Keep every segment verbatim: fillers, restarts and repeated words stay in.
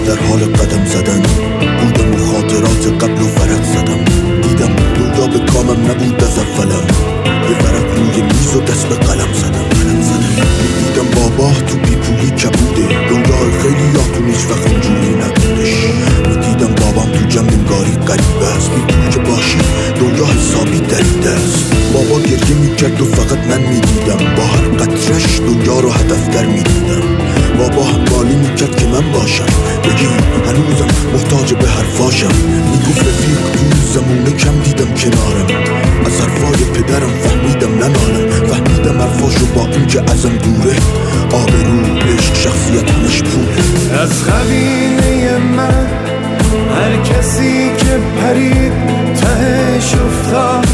در حال قدم زدن بودم و خاطرات قبل و ورق زدم. دیدم دنیا به کامم نبود از اولم، یه ورق روی میز و دست به قلم زدم قلم زدم دیدم بابا تو بیپولی کبوده، دنیای خیلی یاتون هیچ وقت اینجوری نبودش. میدیدم بابام تو جمع انگاری غریبه است، بیپول که باشی دنیا حسابی دریده است. بابا گریه میکرد و فقط من میدیدم، با هر قطرش دنیا رو هدفتر میدیدم. بابا همرالی میکرد که من باشم، بگی هنوزم محتاج به حرفاشم. میگفت رفیق تو زمونه کم دیدم کنارم، از حرفای پدرم فهمیدم ننالم. فهمیدم حرفاشو با اینکه ازم دوره، آبرو عشق شخصیت همش پوله. از قبیله من هر کسی که پرید تهش افتاد،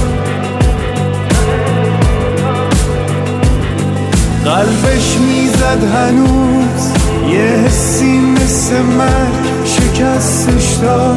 قلبش میزد هنوز یه حسی مثل مرگ شکستش داد.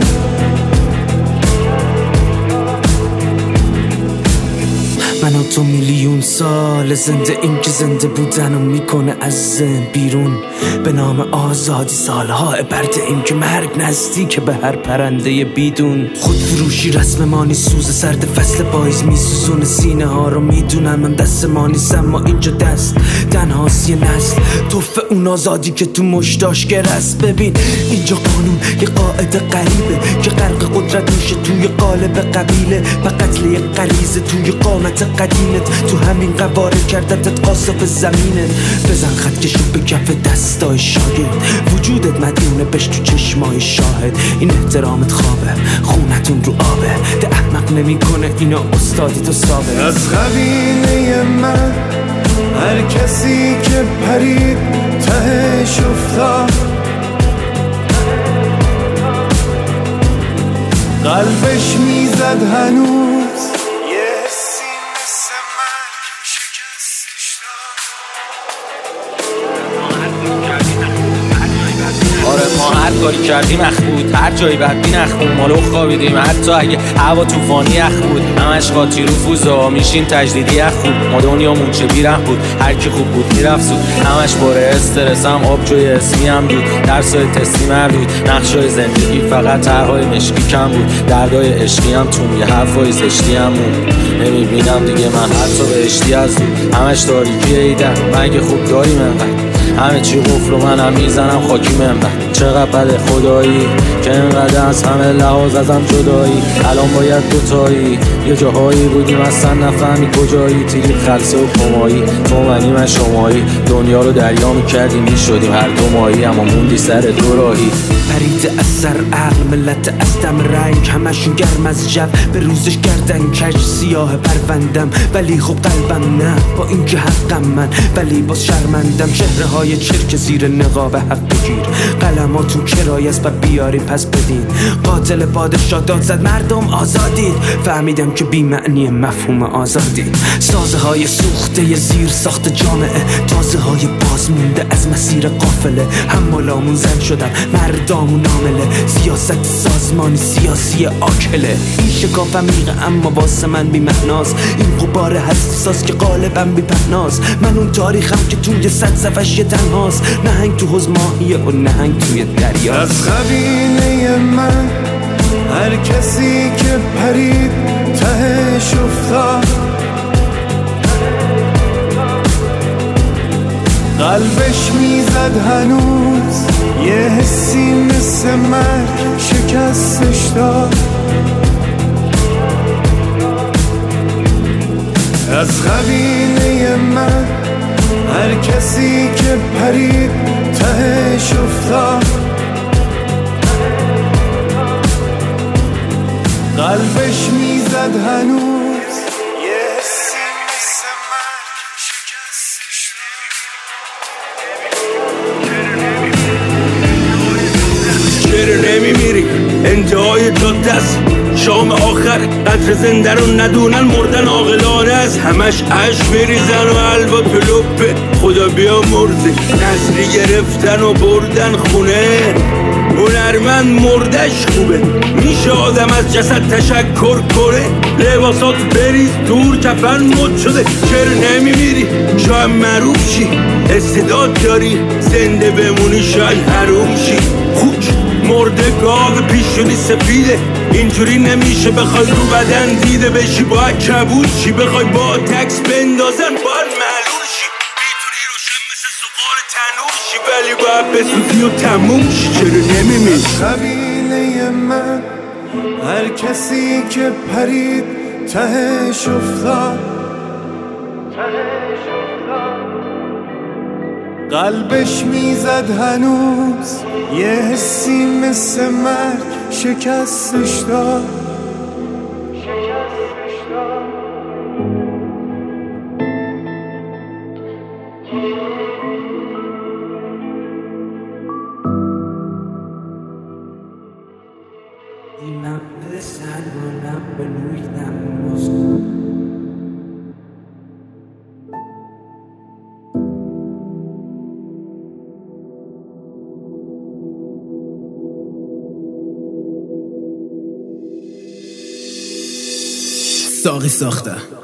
من و تو میلیون سال زنده، این که زنده بودن و میکنه از ذهن بیرون به نام آزادی. سالها برد این که مرگ نزدیک به هر پرنده بیدون. خود فروشی رسم مانی، سوز سرد فصل پاییز میسوزونه سینه ها رو. میدونم من دست ما نیستم، ما اینجا دست تنهاست یه نسل توفه اون آزادی که تو مشتاش گرست. ببین اینجا قانون یه قاعده غریبه که غرق قدرت میشه توی قالب قبیله، به قتل یه غریزه توی قامت قدیمت. تو همین قواره کردتت قاصف زمینت. بزن خط کشو به کف دستای شاگرد، وجودت مدیونه بش تو چشمای شاهد. این احترامت خوابه، خونتون رو آبه، ده احمق نمی کنه اینا استادی تو ثابت. از قبیله من هر کسی که پرید تهش افتاد، قلبش میزد هنوز ما هر کاری کردیم اخ بود، هر جایی بدبین اخ بود، مالو خوابیدیم حتی اگه هوا طوفانی اخ بود. همش قاطی رفوزا میشین تجدیدی اخ بود، ما دنیامون چه بیره بود، هر کی خوب بود میرفت زود. همش باره استرسم آبجوی اسمی هم بود، درسای تستی مردود، نقشای زندگی فقط طرحهای مشکی کم بود. دردای عشقی هم تو یه حرفای زشتی هم بود. نمیبینم دیگه من حتی بهشتی از دود، همش تاریکی ایدن مگه خوب داریم انقدر. همه چی قفل و منم میزنم خاکی منبر. چقدر بده خدایی که اینقدر از همه لحاظ ازم جدایی. الان باید دوتایی، یه جاهایی بودیم اصلا نفهمی کجایی. تیری خلصه و کمایی، تو منی من شمایی. دنیا رو دریا میکردیم میشدیم هر دو مایی، اما موندی سر دو راهی. پرید از سر عقل ملت از دم رنگ، همشون گرم از جو به روزش کردن کج. سیاه پروندم ولی خب قلبم نه، با اینکه حقم من ولی باز شرمندم. چهره های چرک زیر نقاب حق بگیر، قلماتون کرایه است و بیاری پس بدین. قاتل پادشاه داد زد مردم آزادید، فهمیدم که بی معنی مفهوم آزادید. سازه های سوخته زیر ساخت جامعه، تازه های باز مونده از مسیر قافله. حمالامون زن شدن مردامون عامله، سیاست سازمانی سیاسی آکله. این شکاف عمیقه اما واسه من بی معناست، این غبار حساس که غالبم بی پهناست. من اون تاریخم که توی صد صفحش یه تنهاست، نهنگ تو حوض ماهیه و نهنگ توی دریا. از قبیله من هر کسی که پرید تهش افتاد، قلبش میزد هنوز یه حسی مثل مرگ شکستش داد. از قبیله من هر کسی که پرید تهش افتاد، قلبش میزد هنوز یه حسی مثل مرگ شکستش داد. چرا نمیمیری انتهای جاده است، شام آخر قدر زنده رو ندونن، مردن عاقلانه است. همش عشق بریزن و حلوا پلوپه، خدا بیا مرزه نسلی گرفتن و بردن خونه. هنرمند مردش خوبه، میشه آدم از جسد تشکر کنه. لباسات بریز دور کفن مد شده، چرا نمیمیری شاید معروف شی. استعداد داری زنده بمونی شاید حروم شی. خوک مرده گاو پیشونی سفیده اینجوری نمیشه بخوای رو بدن دیده بشی باید کبود شی بخوای با تکس بندازن باید معلوم شی میتونی روشن مثل سقال تنور شی ولی باید بسوزی و تموم شی چرا نمیمی قبیله من هر کسی که پرید تهش افتاد قلبش میزد هنوز یه حسی مثل مرگ شکستش داد دیمم به سرگانم به نویدم مست ساقی ساخته